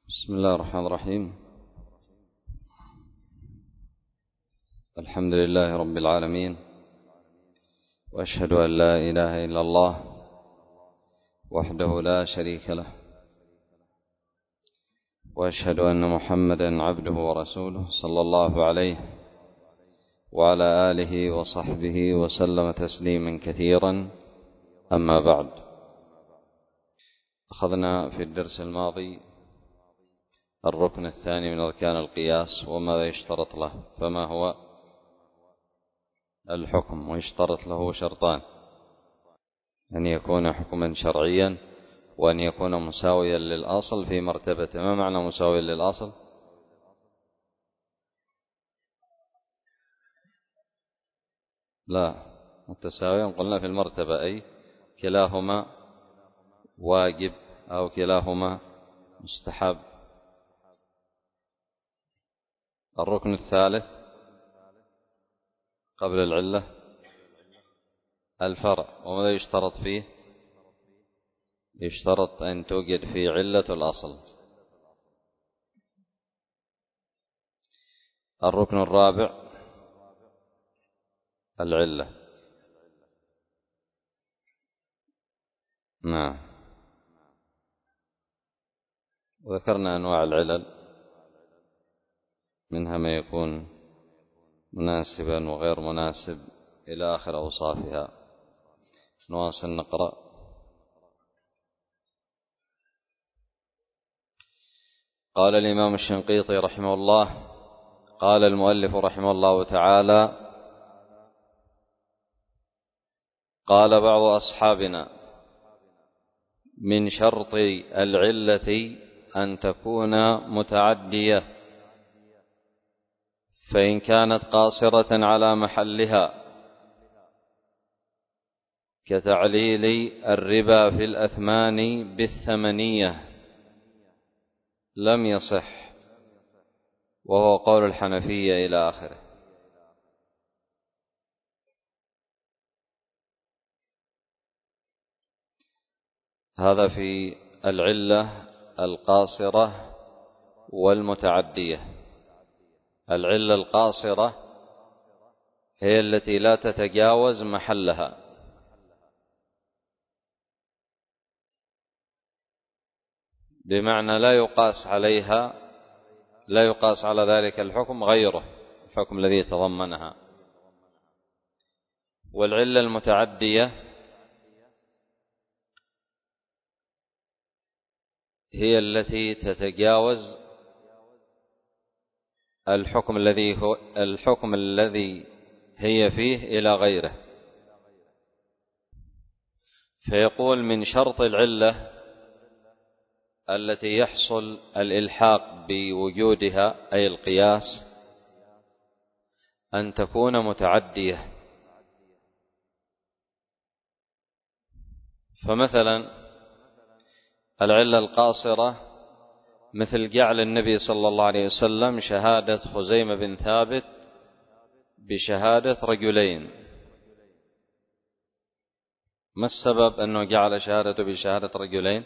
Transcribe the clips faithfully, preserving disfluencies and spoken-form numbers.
بسم الله الرحمن الرحيم. الحمد لله رب العالمين، وأشهد أن لا إله إلا الله وحده لا شريك له، وأشهد أن محمدا عبده ورسوله صلى الله عليه وعلى آله وصحبه وسلم تسليما كثيرا. أما بعد، أخذنا في الدرس الماضي الركن الثاني من أركان القياس وماذا يشترط له، فما هو الحكم؟ ويشترط له شرطان: أن يكون حكما شرعيا، وأن يكون مساويا للأصل في مرتبته. ما معنى مساويا للأصل؟ لا، متساويا قلنا في المرتبة، أي كلاهما واجب أو كلاهما مستحب. الركن الثالث قبل العلة الفرع، وماذا يشترط فيه؟ يشترط أن توجد في علة الأصل. الركن الرابع العلة. نعم، وذكرنا أنواع العلل، منها ما يكون مناسبا وغير مناسب إلى آخر أوصافها. نواصل نقرأ. قال الإمام الشنقيطي رحمه الله: قال المؤلف رحمه الله تعالى: قال بعض أصحابنا: من شرط العلة أن تكون متعدية، فإن كانت قاصرة على محلها كتعليل الربا في الأثمان بالثمنية لم يصح، وهو قول الحنفية إلى آخره. هذا في العلة القاصرة والمتعدية. العلة القاصرة هي التي لا تتجاوز محلها، بمعنى لا يقاس عليها لا يقاس على ذلك الحكم غيره، الحكم الذي يتضمنها. والعلة المتعدية هي التي تتجاوز الحكم الذي هو الحكم الذي هي فيه إلى غيره. فيقول: من شرط العلة التي يحصل الإلحاق بوجودها، أي القياس، أن تكون متعدية. فمثلا العلة القاصرة مثل جعل النبي صلى الله عليه وسلم شهادة خزيمة بن ثابت بشهادة رجلين. ما السبب أنه جعل شهادته بشهادة رجلين؟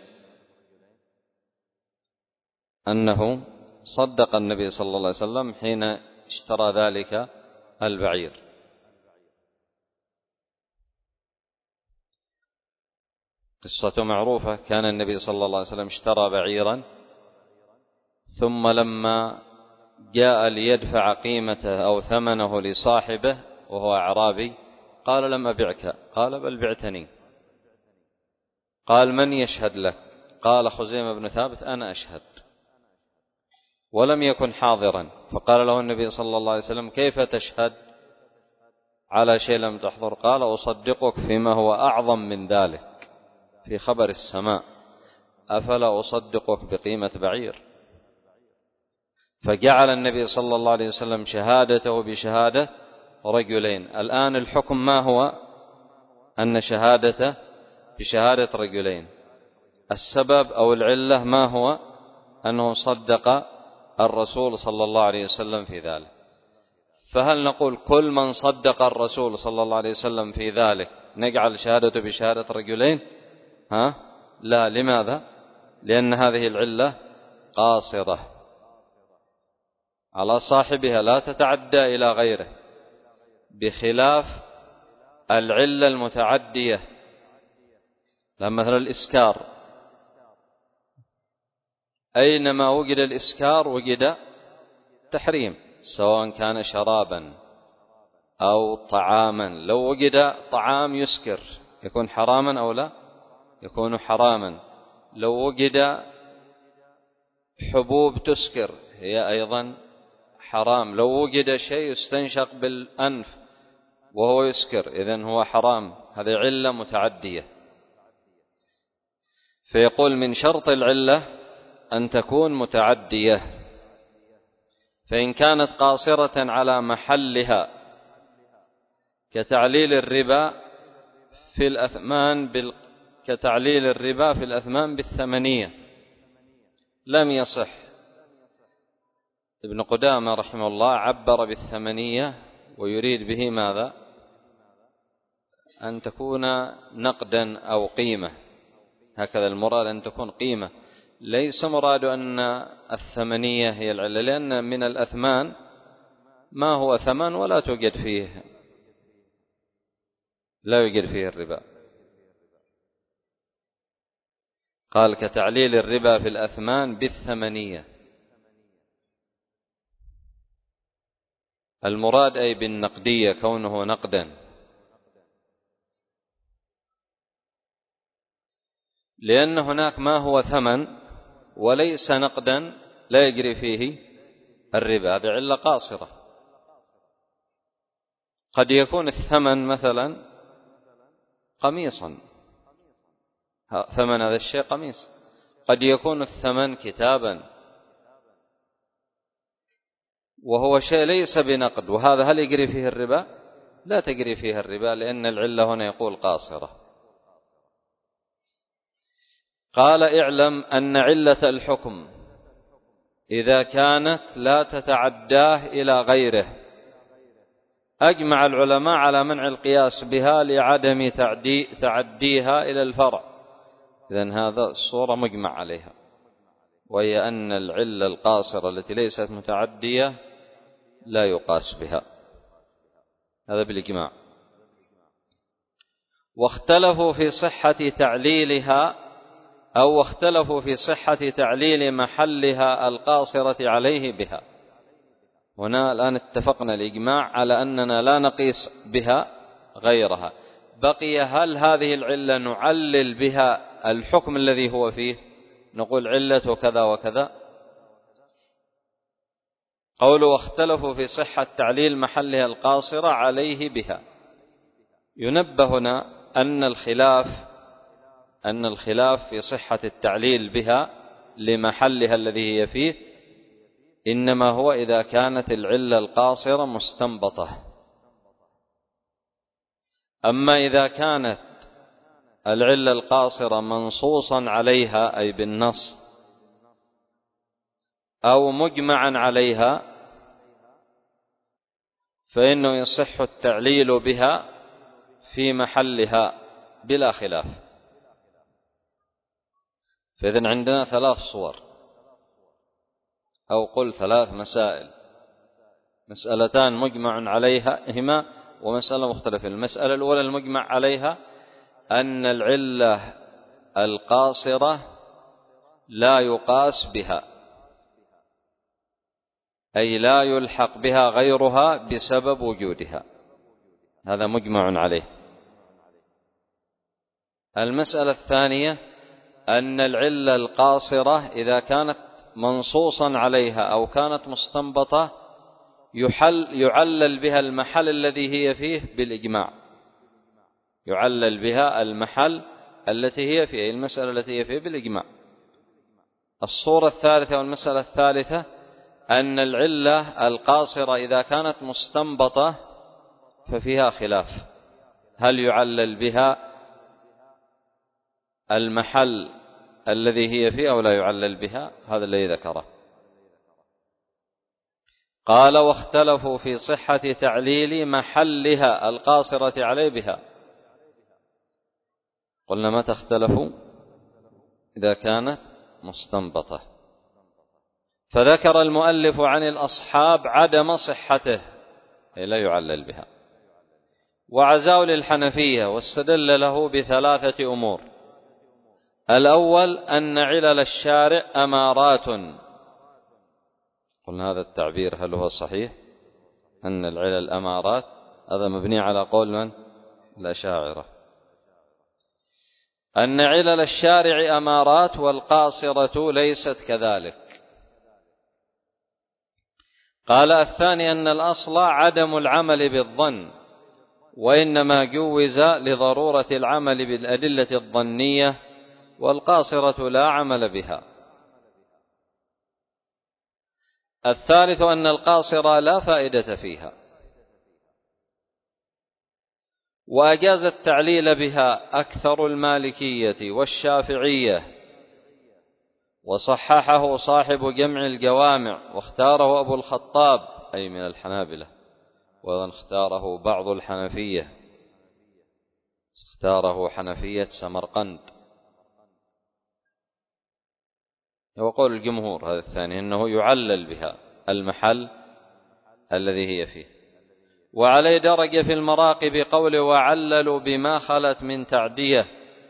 أنه صدق النبي صلى الله عليه وسلم حين اشترى ذلك البعير. قصة معروفة: كان النبي صلى الله عليه وسلم اشترى بعيرا، ثم لما جاء ليدفع قيمته أو ثمنه لصاحبه وهو أعرابي قال: لم أبعك. قال: بل بعتني. قال: من يشهد لك؟ قال: خزيمة بن ثابت. أنا أشهد. ولم يكن حاضرا، فقال له النبي صلى الله عليه وسلم: كيف تشهد على شيء لم تحضر؟ قال: أصدقك فيما هو أعظم من ذلك في خبر السماء، أفلا أصدقك بقيمة بعير؟ فجعل النبي صلى الله عليه وسلم شهادته بشهادة رجلين. الآن الحكم ما هو؟ أن شهادته بشهادة رجلين. السبب أو العلة ما هو؟ أنه صدق الرسول صلى الله عليه وسلم في ذلك. فهل نقول كل من صدق الرسول صلى الله عليه وسلم في ذلك نجعل شهادته بشهادة رجلين؟ ها؟ لا. لماذا؟ لأن هذه العلة قاصرة على صاحبها لا تتعدى إلى غيره، بخلاف العلة المتعدية. لما مثل الإسكار، أينما وجد الإسكار وجد تحريم، سواء كان شرابا أو طعاما. لو وجد طعام يسكر يكون حراما أو لا؟ يكون حراما. لو وجد حبوب تسكر هي أيضا حرام. لو وجد شيء يستنشق بالأنف وهو يسكر إذن هو حرام. هذه علة متعدية. فيقول من شرط العلة أن تكون متعدية، فإن كانت قاصرة على محلها كتعليل الربا في الأثمان بال... كتعليل الربا في الأثمان بالثمنية لم يصح. ابن قدامة رحمه الله عبر بالثمنية ويريد به ماذا؟ أن تكون نقدا أو قيمة، هكذا المراد أن تكون قيمة، ليس مراد أن الثمنية هي العلة، لأن من الأثمان ما هو ثمن ولا توجد فيه لا يوجد فيه الربا. قال كتعليل الربا في الأثمان بالثمنية، المراد أي بالنقدية كونه نقدا، لأن هناك ما هو ثمن وليس نقدا لا يجري فيه الربا، هذه علة قاصرة. قد يكون الثمن مثلا قميصا، ثمن هذا الشيء قميص. قد يكون الثمن كتابا وهو شيء ليس بنقد، وهذا هل يجري فيه الربا؟ لا تجري فيه الربا، لأن العلة هنا يقول قاصرة. قال اعلم أن علة الحكم إذا كانت لا تتعداه إلى غيره، أجمع العلماء على منع القياس بها لعدم تعدي تعديها إلى الفرع. إذن هذا الصورة مجمع عليها، وهي أن العلة القاصرة التي ليست متعدية لا يقاس بها، هذا بالإجماع. واختلفوا في صحة تعليلها أو اختلفوا في صحة تعليل محلها القاصرة عليه بها. هنا الآن اتفقنا الإجماع على أننا لا نقيس بها غيرها. بقي هل هذه العلة نعلل بها الحكم الذي هو فيه، نقول علة كذا وكذا؟ قولوا واختلفوا في صحة تعليل محلها القاصرة عليه بها. ينبه هنا أن الخلاف أن الخلاف في صحة التعليل بها لمحلها الذي هي فيه إنما هو إذا كانت العلة القاصرة مستنبطة. أما إذا كانت العلة القاصرة منصوصا عليها أي بالنص أو مجمعا عليها فإنه يصح التعليل بها في محلها بلا خلاف. فإذن عندنا ثلاث صور، أو قل ثلاث مسائل، مسألتان مجمع عليها هما ومسألة مختلفة. المسألة الأولى المجمع عليها أن العلة القاصرة لا يقاس بها، أي لا يلحق بها غيرها بسبب وجودها، هذا مجمع عليه. المسألة الثانية أن العلة القاصرة إذا كانت منصوصا عليها أو كانت مستنبطة يحل يعلل بها المحل الذي هي فيه بالإجماع، يعلل بها المحل التي هي فيه، المسألة التي هي فيه بالإجماع. الصورة الثالثة والمسألة الثالثة أن العلة القاصرة إذا كانت مستنبطة ففيها خلاف، هل يعلل بها المحل الذي هي فيه أو لا يعلل بها؟ هذا الذي ذكره. قال واختلفوا في صحة تعليل محلها القاصرة عليه بها. قلنا متى اختلفوا؟ إذا كانت مستنبطة. فذكر المؤلف عن الأصحاب عدم صحته، لا يعلل بها، وعزاه للحنفية، واستدل له بثلاثة أمور. الأول أن علل الشارع أمارات. قلنا هذا التعبير هل هو صحيح؟ أن العلل أمارات، هذا مبني على قول من؟ الأشاعرة. أن علل الشارع أمارات والقاصرة ليست كذلك. قال الثاني أن الأصل عدم العمل بالظن، وإنما جوز لضرورة العمل بالأدلة الظنية، والقاصرة لا عمل بها. الثالث أن القاصرة لا فائدة فيها، وأجاز التعليل بها أكثر المالكية والشافعية، وصححه صاحب جمع الجوامع، واختاره أبو الخطاب أي من الحنابلة، وأيضا اختاره بعض الحنفية، اختاره حنفية سمرقند. وقول الجمهور هذا الثاني أنه يعلل بها المحل الذي هي فيه. وعليه درج في المراقي بقوله وعللوا بما خلت من تعدية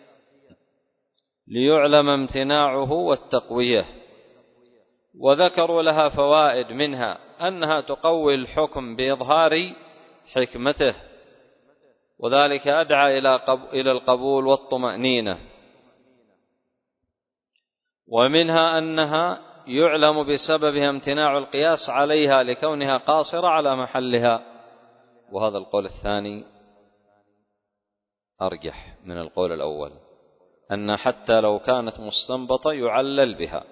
ليعلم امتناعه والتقوية. وذكروا لها فوائد، منها أنها تقوي الحكم بإظهار حكمته، وذلك أدعى إلى القبول والطمأنينة. ومنها أنها يعلم بسببها امتناع القياس عليها لكونها قاصرة على محلها، وهذا القول الثاني أرجح من القول الأول، أن حتى لو كانت مستنبطة يعلل بها.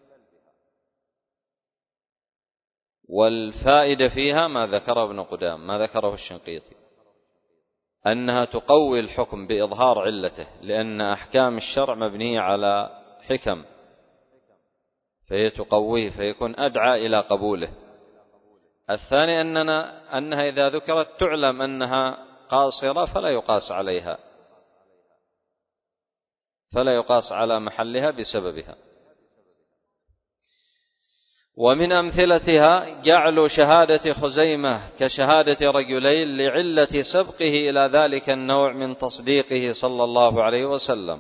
والفائدة فيها ما ذكره ابن قدام، ما ذكره الشنقيطي، أنها تقوي الحكم بإظهار علته، لأن أحكام الشرع مبنية على حكم، فهي تقويه فيكون أدعى إلى قبوله. الثاني أننا أنها إذا ذكرت تعلم أنها قاصرة فلا يقاس عليها، فلا يقاس على محلها بسببها. ومن أمثلتها جعل شهادة خزيمة كشهادة رجلين لعلة سبقه إلى ذلك النوع من تصديقه صلى الله عليه وسلم.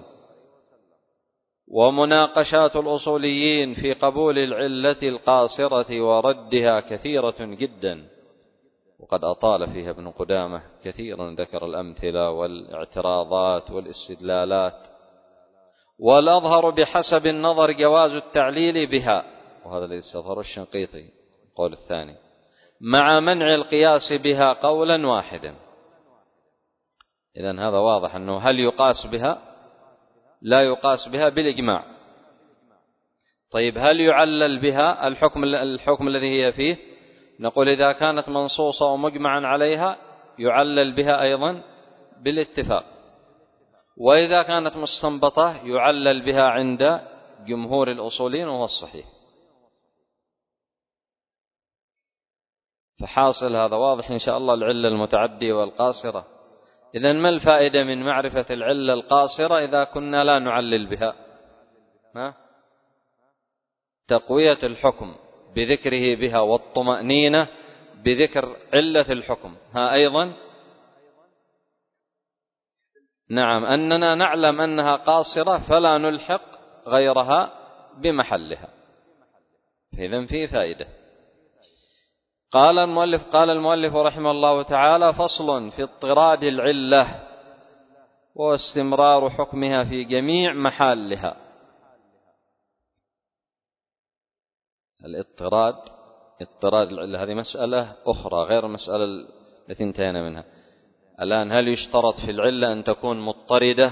ومناقشات الأصوليين في قبول العلة القاصرة وردها كثيرة جدا، وقد أطال فيها ابن قدامة كثيرا، ذكر الأمثلة والاعتراضات والاستدلالات. والأظهر بحسب النظر جواز التعليل بها، وهذا الذي استظهر الشنقيطي القول الثاني، مع منع القياس بها قولا واحدا. إذن هذا واضح أنه هل يقاس بها؟ لا يقاس بها بالإجماع. طيب هل يعلل بها الحكم, الحكم الذي هي فيه؟ نقول إذا كانت منصوصة ومجمعا عليها يعلل بها أيضا بالاتفاق، وإذا كانت مستنبطة يعلل بها عند جمهور الأصوليين، وهو الصحيح. فحاصل هذا واضح إن شاء الله العلة المتعدية والقاصرة. إذن ما الفائدة من معرفة العلة القاصرة إذا كنا لا نعلل بها؟ ها؟ تقوية الحكم بذكره بها، والطمأنينة بذكر علة الحكم. ها أيضا نعم أننا نعلم أنها قاصرة فلا نلحق غيرها بمحلها. إذن فيه فائدة. قال المؤلف قال المؤلف رحمه الله تعالى: فصل في اضطراد العلة واستمرار حكمها في جميع محلها. الاضطراد، اضطراد العلة هذه مسألة أخرى غير المسألة التي انتهينا منها الآن. هل يشترط في العلة أن تكون مضطردة؟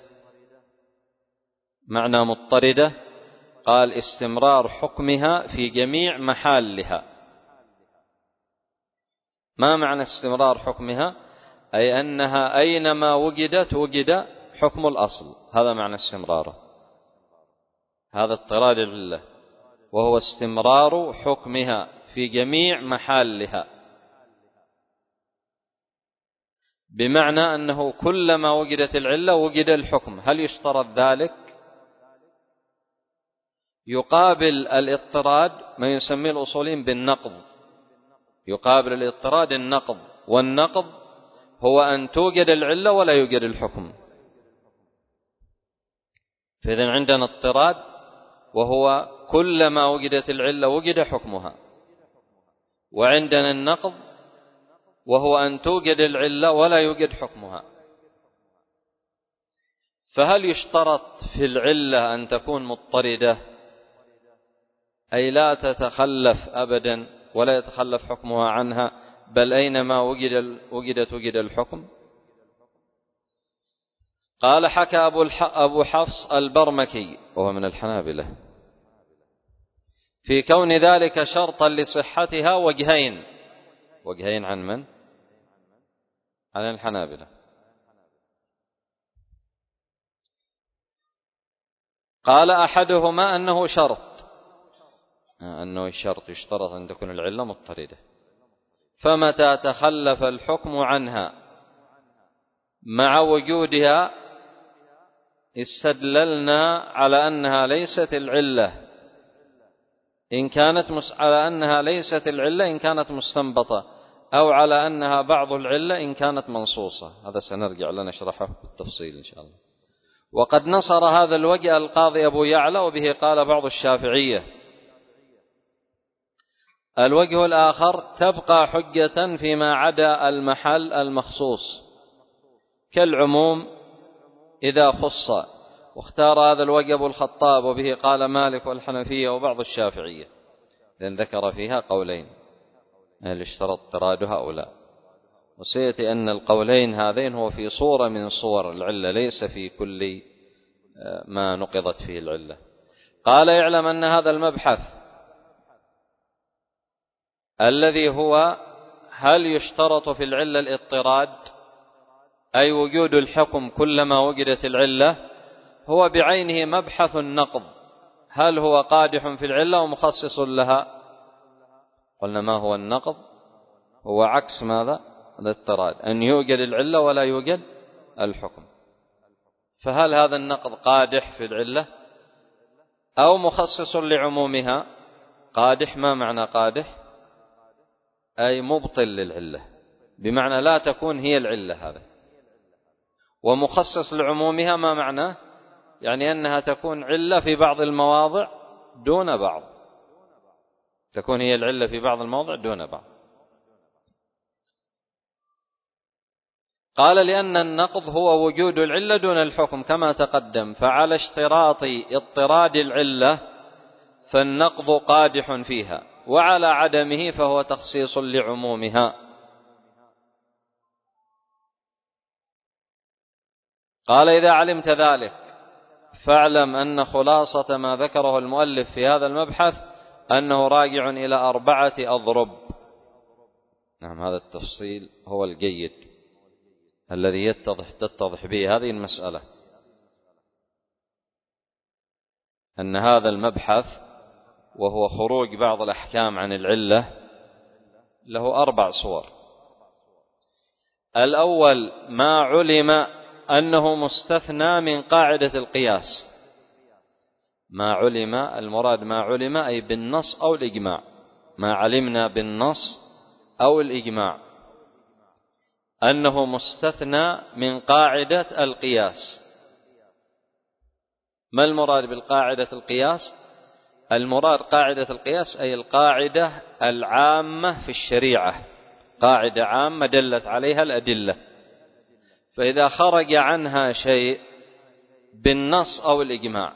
معنى مضطردة قال استمرار حكمها في جميع محلها. ما معنى استمرار حكمها؟ أي أنها أينما وجدت وجد حكم الأصل، هذا معنى استمراره. هذا اضطراد العلة، وهو استمرار حكمها في جميع محلها، بمعنى أنه كلما وجدت العلة وجد الحكم. هل يشترط ذلك؟ يقابل الاضطراد ما يسميه الأصوليين بالنقض، يقابل الاضطراد النقض، والنقض هو أن توجد العلة ولا يوجد الحكم. فإذن عندنا اضطراد وهو كلما وجدت العلة وجد حكمها، وعندنا النقض وهو أن توجد العلة ولا يوجد حكمها. فهل يشترط في العلة أن تكون مضطردة أي لا تتخلف أبدا ولا يتخلف حكمها عنها، بل أينما وجد وجدت وجد الحكم؟ قال حكى أبو حفص البرمكي وهو من الحنابلة في كون ذلك شرطا لصحتها وجهين. وجهين عن من؟ عن الحنابلة. قال أحدهما أنه شرط، أنه الشرط يشترط أن تكون العلة مضطردة، فمتى تخلف الحكم عنها مع وجودها استدللنا على أنها ليست العلة إن كانت مس... على أنها ليست العلة إن كانت مستنبطة، أو على أنها بعض العلة إن كانت منصوصة. هذا سنرجع لنشرحه بالتفصيل إن شاء الله. وقد نصر هذا الوجه القاضي أبو يعلى، وبه قال بعض الشافعية. الوجه الآخر تبقى حجة فيما عدا المحل المخصوص كالعموم إذا خص، واختار هذا الوجه أبو الخطاب، وبه قال مالك والحنفية وبعض الشافعية، لأن ذكر فيها قولين هل اشترط اضطرادها أو لا. وسيأتي أن القولين هذين هو في صورة من صور العلة، ليس في كل ما نقضت فيه العلة. قال اعلم أن هذا المبحث الذي هو هل يشترط في العلة الاضطراد أي وجود الحكم كلما وجدت العلة، هو بعينه مبحث النقض، هل هو قادح في العلة ومخصص لها؟ قلنا ما هو النقض؟ هو عكس ماذا؟ الاضطراد، أن يوجد العلة ولا يوجد الحكم. فهل هذا النقض قادح في العلة أو مخصص لعمومها؟ قادح، ما معنى قادح؟ أي مبطل للعلة، بمعنى لا تكون هي العلة هذا. ومخصص لعمومها ما معناه؟ يعني أنها تكون علة في بعض المواضع دون بعض، تكون هي العلة في بعض المواضع دون بعض. قال لأن النقض هو وجود العلة دون الحكم كما تقدم، فعلى اشتراط اضطراد العلة فالنقض قادح فيها، وعلى عدمه فهو تخصيص لعمومها. قال إذا علمت ذلك فاعلم أن خلاصة ما ذكره المؤلف في هذا المبحث أنه راجع إلى أربعة أضرب. نعم، هذا التفصيل هو الجيد الذي يتضح تتضح به هذه المسألة، أن هذا المبحث وهو خروج بعض الأحكام عن العلة له أربع صور. الأول ما علم أنه مستثنى من قاعدة القياس. ما علم، المراد ما علم أي بالنص أو الإجماع، ما علمنا بالنص أو الإجماع أنه مستثنى من قاعدة القياس. ما المراد بالقاعدة القياس؟ المراد قاعدة القياس أي القاعدة العامة في الشريعة، قاعدة عامة دلت عليها الأدلة، فإذا خرج عنها شيء بالنص أو الإجماع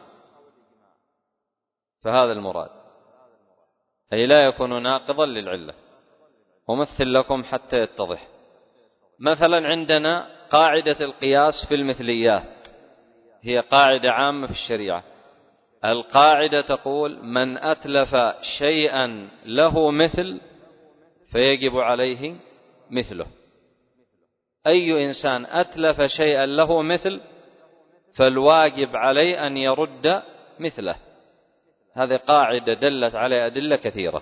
فهذا المراد، أي لا يكون ناقضا للعلة. أمثل لكم حتى يتضح. مثلا عندنا قاعدة القياس في المثليات، هي قاعدة عامة في الشريعة. القاعدة تقول من أتلف شيئا له مثل فيجب عليه مثله. أي إنسان أتلف شيئا له مثل فالواجب عليه أن يرد مثله. هذه قاعدة دلت على أدلة كثيرة.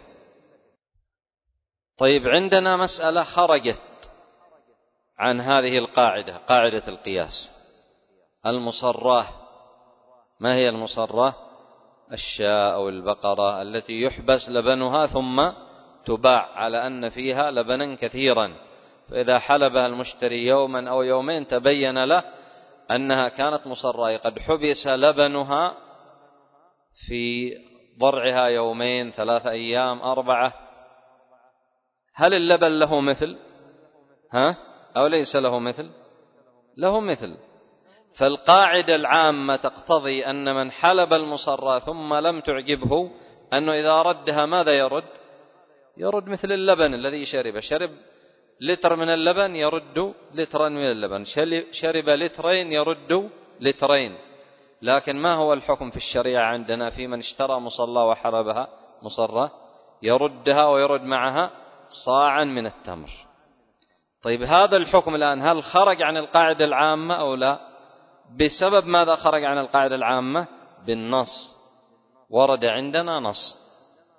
طيب عندنا مسألة خرجت عن هذه القاعدة، قاعدة القياس، المصراه. ما هي المصراه؟ الشاة أو البقرة التي يحبس لبنها ثم تباع على أن فيها لبنا كثيرا، فإذا حلبها المشتري يوما أو يومين تبين له أنها كانت مصرة، قد حبس لبنها في ضرعها يومين ثلاثة أيام أربعة، هل اللبن له مثل؟ ها؟ أو ليس له مثل؟ له مثل. فالقاعدة العامة تقتضي أن من حلب المصرة ثم لم تعجبه أنه إذا ردها ماذا يرد؟ يرد مثل اللبن الذي شرب، شرب لتر من اللبن يرد لترا من اللبن، شرب لترين يرد لترين. لكن ما هو الحكم في الشريعة عندنا في من اشترى مصلى وحلبها مصرة؟ يردها ويرد معها صاعا من التمر. طيب هذا الحكم الآن هل خرج عن القاعدة العامة أو لا؟ بسبب ماذا خرج عن القاعدة العامة؟ بالنص، ورد عندنا نص.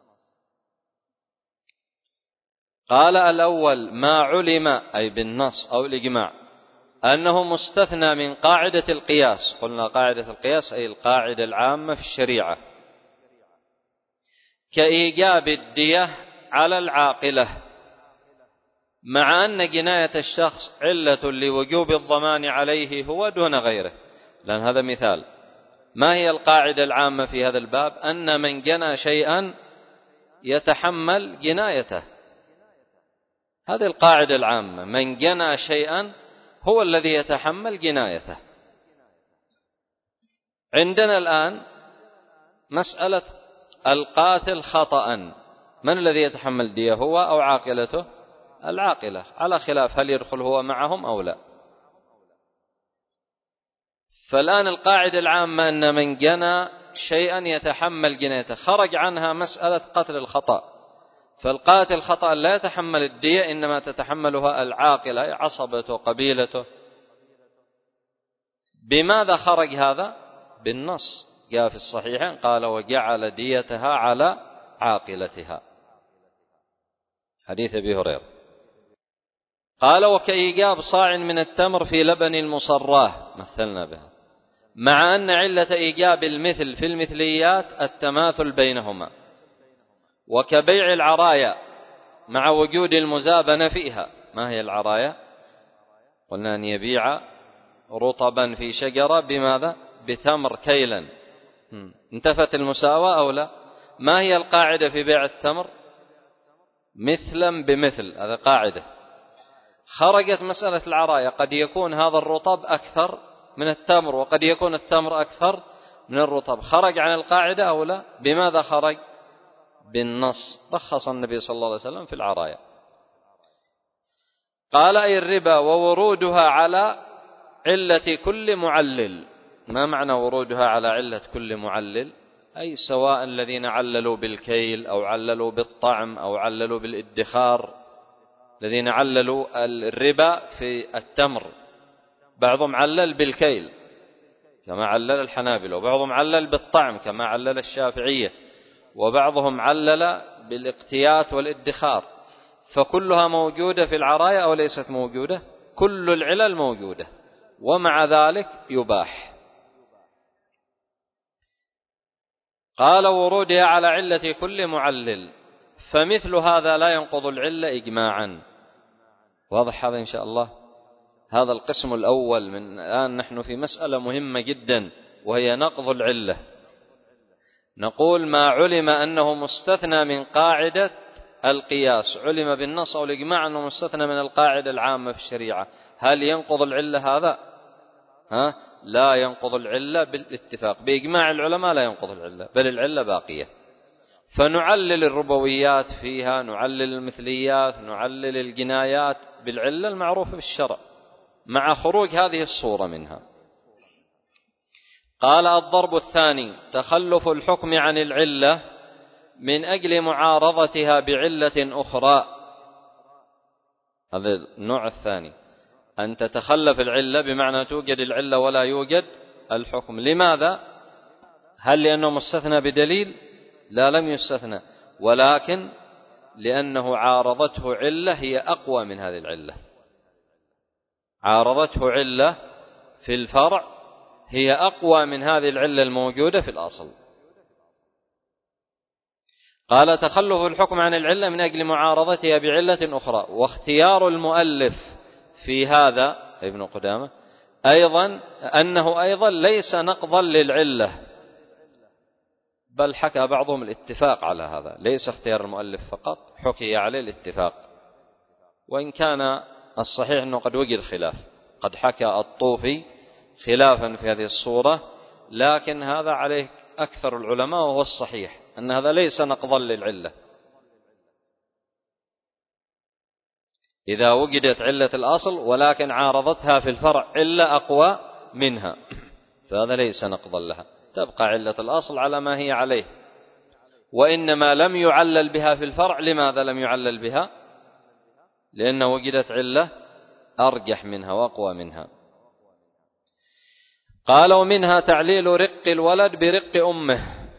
قال الأول ما علم، أي بالنص أو الإجماع، أنه مستثنى من قاعدة القياس. قلنا قاعدة القياس أي القاعدة العامة في الشريعة، كإيجاب الدية على العاقلة، مع أن جناية الشخص علة لوجوب الضمان عليه هو دون غيره. لأن هذا مثال. ما هي القاعدة العامة في هذا الباب؟ أن من جنى شيئا يتحمل جنايته، هذه القاعدة العامة، من جنى شيئا هو الذي يتحمل جنايته. عندنا الآن مسألة القاتل خطأ، من الذي يتحمل دية، هو أو عاقلته؟ العاقلة، على خلاف هل يدخل هو معهم أو لا. فالآن القاعدة العامة أن من جنى شيئا يتحمل جنايته، خرج عنها مسألة قتل الخطأ، فالقاتل خطأ لا يتحمل الدية، إنما تتحملها العاقلة عصبته قبيلته. بماذا خرج هذا؟ بالنص، جاء في الصحيحين قال وجعل ديتها على عاقلتها، حديث أبي هريرة. قال وكإيجاب صاع من التمر في لبن المصراه، مثلنا بها، مع أن علة إيجاب المثل في المثليات التماثل بينهما، وكبيع العرايا مع وجود المزابنة فيها. ما هي العرايا؟ قلنا أن يبيع رطبا في شجرة بماذا؟ بتمر كيلا، انتفت المساواة أو لا؟ ما هي القاعدة في بيع التمر؟ مثلا بمثل، هذا قاعدة. خرجت مسألة العرايا، قد يكون هذا الرطب أكثر من التمر وقد يكون التمر أكثر من الرطب، خرج عن القاعدة أو لا؟ بماذا خرج؟ بالنص، رخص النبي صلى الله عليه وسلم في العرايا. قال أي الربا وورودها على علة كل معلل. ما معنى ورودها على علة كل معلل؟ أي سواء الذين عللوا بالكيل أو عللوا بالطعم أو عللوا بالادخار، الذين عللوا الربا في التمر، بعضهم علل بالكيل كما علل الحنابلة، وبعضهم علل بالطعم كما علل الشافعية، وبعضهم علل بالاقتيات والادخار، فكلها موجودة في العرايا أو ليست موجودة؟ كل العلل موجودة، ومع ذلك يباح. قال ورودها على علة كل معلل، فمثل هذا لا ينقض العلة إجماعا. واضح هذا إن شاء الله؟ هذا القسم الأول. من الآن نحن في مسألة مهمة جدا وهي نقض العلة. نقول ما علم أنه مستثنى من قاعدة القياس، علم بالنص أو الإجماع أنه مستثنى من القاعدة العامة في الشريعة، هل ينقض العلة هذا؟ ها؟ لا ينقض العلة بالاتفاق، بإجماع العلماء لا ينقض العلة، بل العلة باقية. فنعلل الربويات فيها، نعلل المثليات، نعلل الجنايات بالعلة المعروفة بالشرع مع خروج هذه الصورة منها. قال الضرب الثاني تخلف الحكم عن العلة من أجل معارضتها بعلة أخرى. هذا النوع الثاني، أن تتخلف العلة بمعنى توجد العلة ولا يوجد الحكم. لماذا؟ هل لأنه مستثنى بدليل؟ لا، لم يستثنى، ولكن لأنه عارضته علة هي أقوى من هذه العلة، عارضته علة في الفرع هي أقوى من هذه العلة الموجودة في الأصل. قال تخلف الحكم عن العلة من أجل معارضتها بعلة أخرى. واختيار المؤلف في هذا ابن قدامة أيضا أنه أيضا ليس نقضا للعلة، بل حكى بعضهم الاتفاق على هذا، ليس اختيار المؤلف فقط، حكي عليه الاتفاق، وإن كان الصحيح أنه قد وجد خلاف، قد حكى الطوفي خلافا في هذه الصورة، لكن هذا عليه أكثر العلماء وهو الصحيح أن هذا ليس نقضا للعلة. إذا وجدت علة الأصل ولكن عارضتها في الفرع علة أقوى منها فهذا ليس نقضا لها، تبقى علة الأصل على ما هي عليه، وإنما لم يعلل بها في الفرع. لماذا لم يعلل بها؟ لأن وجدت علة أرجح منها وأقوى منها. قال ومنها تعليل رق الولد برق أمه.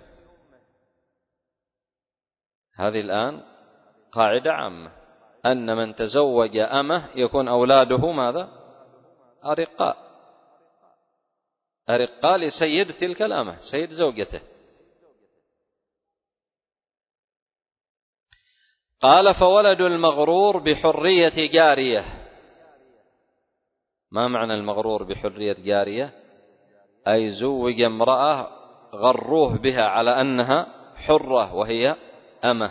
هذه الآن قاعدة عامة، أن من تزوج أمه يكون أولاده ماذا؟ أرقاء، أرقاء لسيد تلك الأمة، سيد زوجته. قال فولد المغرور بحرية جارية. ما معنى المغرور بحرية جارية؟ أي زوج امرأة غروه بها على أنها حرة وهي أمة.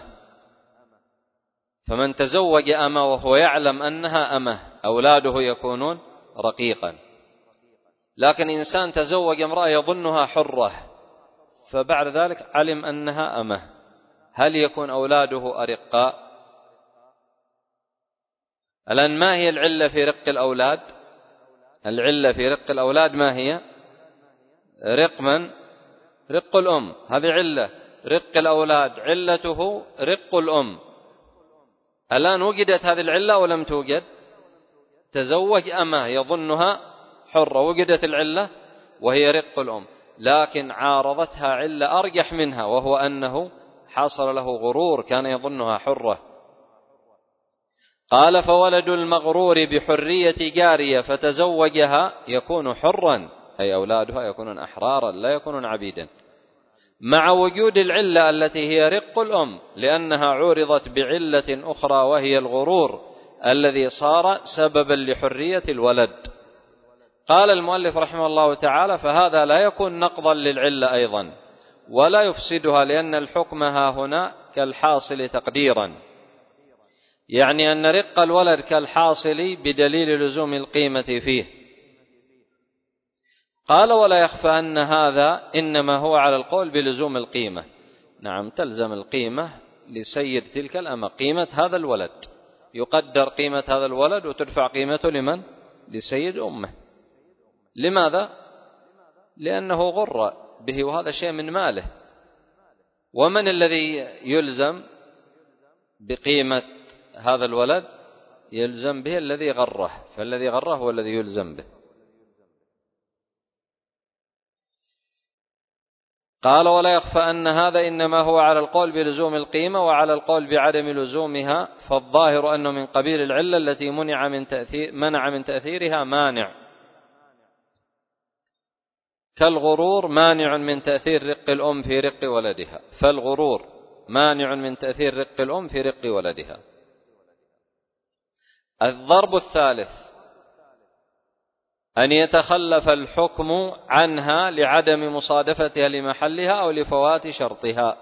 فمن تزوج أمة وهو يعلم أنها أمة أولاده يكونون رقيقا، لكن إنسان تزوج امرأة يظنها حرة فبعد ذلك علم أنها أمة، هل يكون أولاده أرقاء؟ الآن ما هي العلة في رق الأولاد؟ العلة في رق الأولاد ما هي؟ رق من؟ رق الأم، هذه علة. رق الأولاد علته رق الأم. الآن وجدت هذه العلة ولم توجد، تزوج أمة يظنها حرة، وجدت العلة وهي رق الأم، لكن عارضتها علة أرجح منها وهو أنه حصل له غرور، كان يظنها حرة. قال فولد المغرور بحرية جارية فتزوجها يكون حرا، أي أولادها يكونون أحرارا لا يكونون عبيدا، مع وجود العلة التي هي رق الأم، لأنها عورضت بعلة أخرى وهي الغرور الذي صار سببا لحرية الولد. قال المؤلف رحمه الله تعالى فهذا لا يكون نقضا للعلة أيضا ولا يفسدها، لأن الحكم ها هنا كالحاصل تقديرا، يعني أن رق الولد كالحاصل بدليل لزوم القيمة فيه. قال ولا يخفى أن هذا إنما هو على القول بلزوم القيمة. نعم، تلزم القيمة لسيد تلك الأمة، قيمة هذا الولد، يقدر قيمة هذا الولد وتدفع قيمته لمن؟ لسيد أمه. لماذا؟ لأنه غر به وهذا شيء من ماله. ومن الذي يلزم بقيمة هذا الولد؟ يلزم به الذي غره، فالذي غره هو الذي يلزم به. قال ولا يخفى أن هذا إنما هو على القول بلزوم القيمة وعلى القول بعدم لزومها، فالظاهر أنه من قبيل العلة التي منع من تأثير منع من تأثيرها مانع، كالغرور مانع من تأثير رق الأم في رق ولدها، فالغرور مانع من تأثير رق الأم في رق ولدها. الضرب الثالث أن يتخلف الحكم عنها لعدم مصادفتها لمحلها أو لفوات شرطها.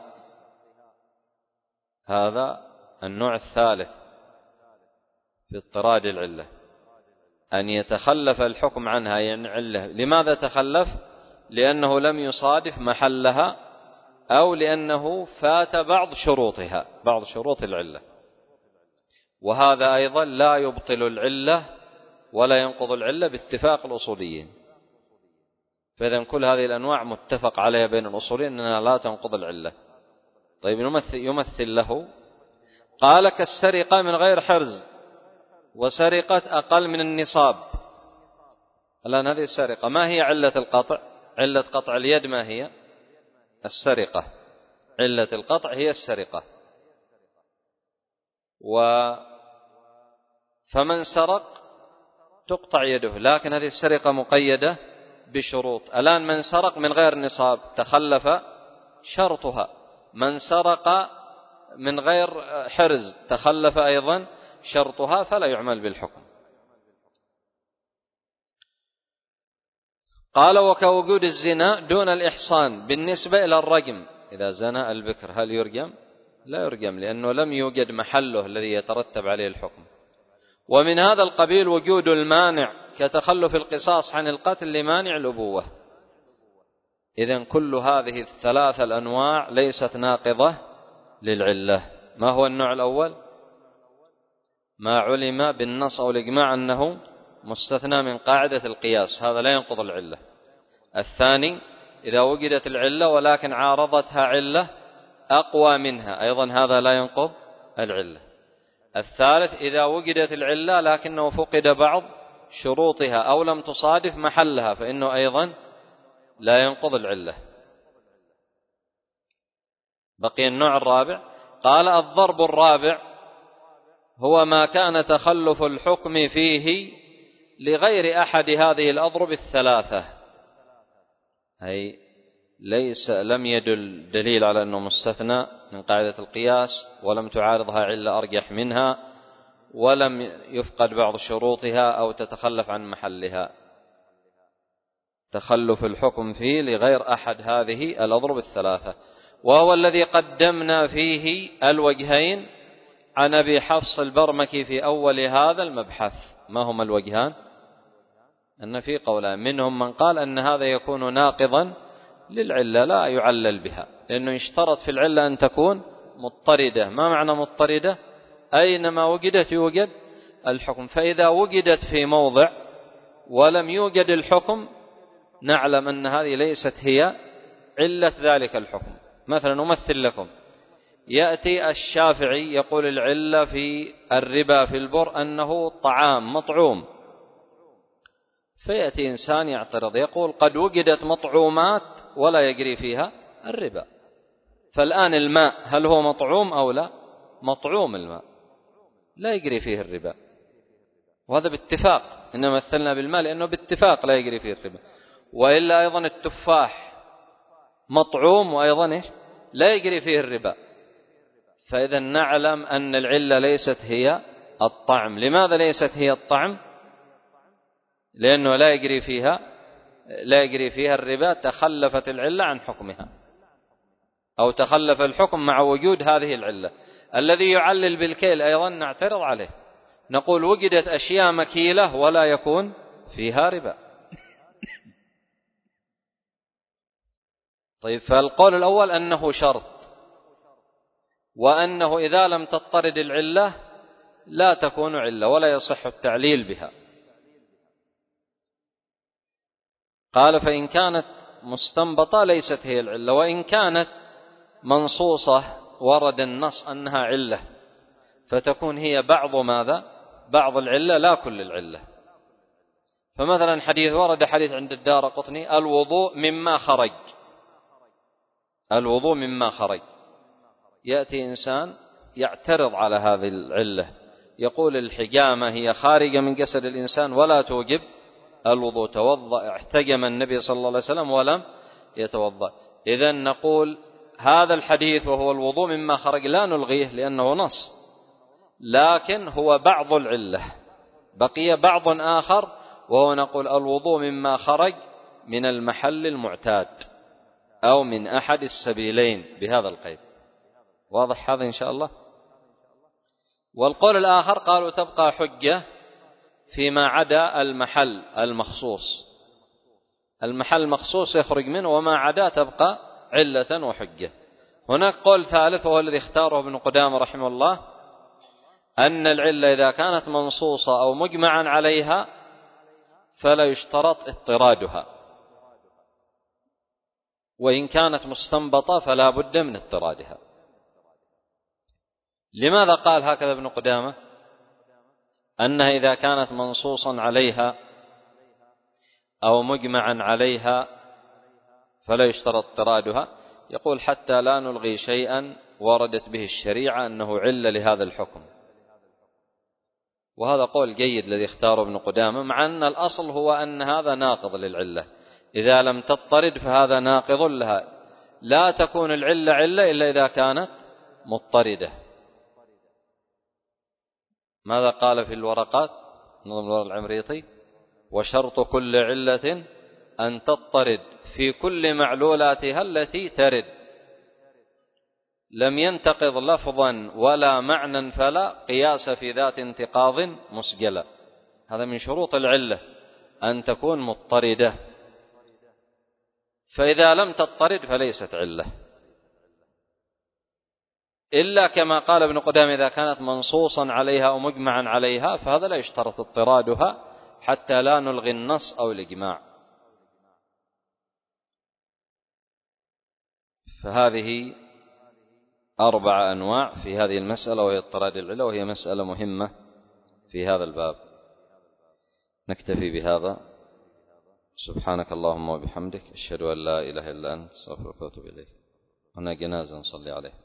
هذا النوع الثالث في اضطراد العلة، أن يتخلف الحكم عنها، يعني علة. لماذا تخلف؟ لأنه لم يصادف محلها أو لأنه فات بعض شروطها، بعض شروط العلة، وهذا أيضا لا يبطل العلة ولا ينقض العلة باتفاق الأصوليين. فإذا كل هذه الأنواع متفق عليها بين الأصوليين أنها لا تنقض العلة. طيب يمثل, يمثل له، قال كالسرقة من غير حرز وسرقة أقل من النصاب. الآن هذه السرقة ما هي علة القطع؟ علة قطع اليد ما هي؟ السرقة. علة القطع هي السرقة. و فمن سرق تقطع يده، لكن هذه السرقة مقيدة بشروط. الآن من سرق من غير نصاب تخلف شرطها، من سرق من غير حرز تخلف أيضا شرطها فلا يعمل بالحكم. قال وكوجود الزنا دون الإحصان بالنسبة إلى الرجم، إذا زنى البكر هل يرجم؟ لا يرجم، لأنه لم يوجد محله الذي يترتب عليه الحكم. ومن هذا القبيل وجود المانع كتخلف القصاص عن القتل لمانع الأبوة. إذن كل هذه الثلاث الأنواع ليست ناقضة للعلة. ما هو النوع الأول؟ ما علم بالنص أو الإجماع أنه مستثنى من قاعدة القياس، هذا لا ينقض العلة. الثاني إذا وجدت العلة ولكن عارضتها علة أقوى منها، أيضا هذا لا ينقض العلة. الثالث إذا وجدت العلة لكنه فقد بعض شروطها أو لم تصادف محلها فإنه أيضا لا ينقض العلة. بقي النوع الرابع. قال الضرب الرابع هو ما كان تخلف الحكم فيه لغير أحد هذه الأضرب الثلاثة، أي ليس لم يدل دليل على أنه مستثنى من قاعدة القياس، ولم تعارضها علة أرجح منها، ولم يفقد بعض شروطها أو تتخلف عن محلها. تخلف الحكم فيه لغير أحد هذه الأضرب الثلاثة، وهو الذي قدمنا فيه الوجهين عن أبي حفص البرمكي في أول هذا المبحث. ما هما الوجهان؟ أن في قولان، منهم من قال أن هذا يكون ناقضا للعلة لا يعلل بها، لأنه يشترط في العلة أن تكون مضطردة. ما معنى مضطردة؟ أينما وجدت يوجد الحكم، فإذا وجدت في موضع ولم يوجد الحكم نعلم أن هذه ليست هي علة ذلك الحكم. مثلا نمثل لكم، يأتي الشافعي يقول العلة في الربا في البر أنه طعام مطعوم، فيأتي إنسان يعترض يقول قد وجدت مطعومات ولا يجري فيها الربا. فالآن الماء هل هو مطعوم أو لا؟ مطعوم الماء لا يجري فيه الربا، وهذا باتفاق، إنما مثلنا بالماء لأنه باتفاق لا يجري فيه الربا. وإلا أيضا التفاح مطعوم وأيضا إيش؟ لا يجري فيه الربا. فإذا نعلم أن العلة ليست هي الطعم. لماذا ليست هي الطعم؟ لأنه لا يجري فيها لا يجري فيها الربا، تخلفت العلة عن حكمها، أو تخلف الحكم مع وجود هذه العلة. الذي يعلل بالكيل أيضا نعترض عليه، نقول وجدت أشياء مكيلة ولا يكون فيها ربا. طيب، فالقول الأول أنه شرط، وأنه إذا لم تضطرد العلة لا تكون علة ولا يصح التعليل بها. قال فإن كانت مستنبطة ليست هي العلة، وإن كانت منصوصة ورد النص أنها علة فتكون هي بعض ماذا؟ بعض العلة لا كل العلة. فمثلا حديث ورد حديث عند الدارقطني الوضوء مما خرج، الوضوء مما خرج. يأتي إنسان يعترض على هذه العلة يقول الحجامة هي خارجة من جسد الإنسان ولا توجب الوضوء، توضأ احتجم النبي صلى الله عليه وسلم ولم يتوضأ. إذن نقول هذا الحديث وهو الوضوء مما خرج لا نلغيه لأنه نص، لكن هو بعض العلة، بقي بعض آخر وهو نقول الوضوء مما خرج من المحل المعتاد أو من أحد السبيلين بهذا القيد. واضح هذا إن شاء الله؟ والقول الآخر قالوا تبقى حجة فيما عدا المحل المخصوص، المحل المخصوص يخرج منه وما عدا تبقى علة وحجة. هناك قول ثالث وهو الذي اختاره ابن قدامة رحمه الله، أن العلة إذا كانت منصوصة أو مجمعا عليها فلا يشترط اضطرادها، وإن كانت مستنبطة فلا بد من اضطرادها. لماذا قال هكذا ابن قدامة؟ أنها إذا كانت منصوصا عليها أو مجمعا عليها فلا يشترط اضطرادها. يقول حتى لا نلغي شيئا وردت به الشريعة أنه علة لهذا الحكم. وهذا قول جيد الذي اختاره ابن قدامة، مع أن الأصل هو أن هذا ناقض للعلة، إذا لم تضطرد فهذا ناقض لها. لا تكون العلة علة إلا إذا كانت مضطردة. ماذا قال في الورقات نظم الورق العمريطي؟ وشرط كل علة أن تضطرد في كل معلولاتها التي ترد، لم ينتقض لفظا ولا معنى فلا قياس في ذات انتقاض مسجلا. هذا من شروط العلة أن تكون مضطردة، فإذا لم تضطرد فليست علة، إلا كما قال ابن قدامة إذا كانت منصوصا عليها أو مجمعا عليها فهذا لا يشترط اضطرادها حتى لا نلغي النص أو الإجماع. فهذه أربع أنواع في هذه المسألة وهي اضطراد العلة، وهي مسألة مهمة في هذا الباب. نكتفي بهذا. سبحانك اللهم وبحمدك أشهد أن لا إله إلا أنت أستغفرك وأتوب إليك. هنا جنازة نصلي عليه.